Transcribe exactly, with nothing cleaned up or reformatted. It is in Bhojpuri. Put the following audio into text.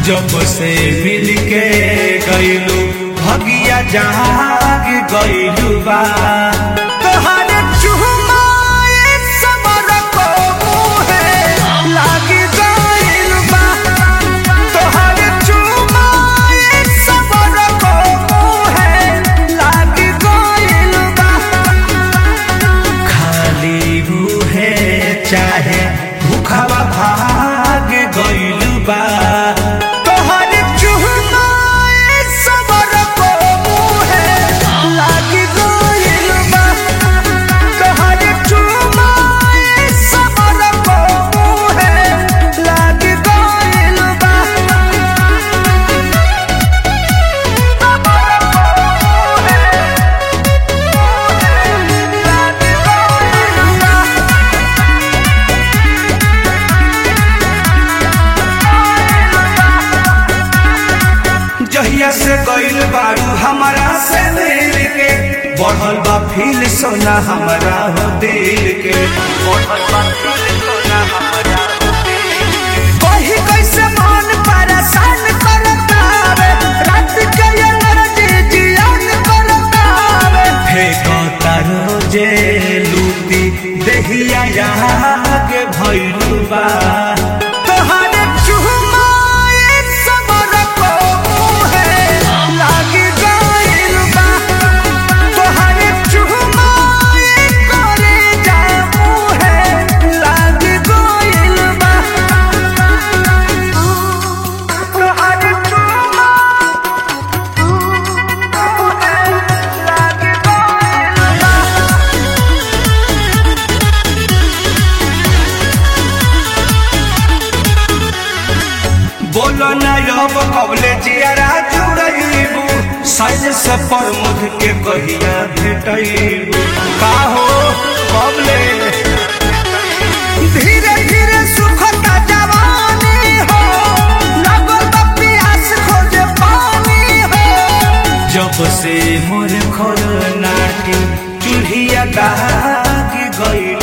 जब से मिल के गईलू भगिया जाग गईलू बा तोहरे चुमाए सबर को मुहे लागी गईलू बा तोहरे चुमाए सबर को मुहे लागी गईलू बा खाली मुहे चाहे भूखवा भाग गईलू बा जहिया से गईल बारू हमारा से दिल के बढ़ल बा फील सोना हमारा हो दिल के बढ़ल बा फील सोना हमारा हो दिल के कहीं कैसे मन परेशान करता वे रात के एनर्जी जियान करता वे फेंकता रोजे लूटी देहिया यहाँ के भइलू बा बोलो ना अब कबले जियारा जुड़ैबू साइज से प्रमुख के कहिया भेटैबू का हो कबले धीरे धीरे सुखता जवानी हो लगल बा प्यास खोजे पानी हो जब से मोर खोल नाटी चूल्हिया दाग गई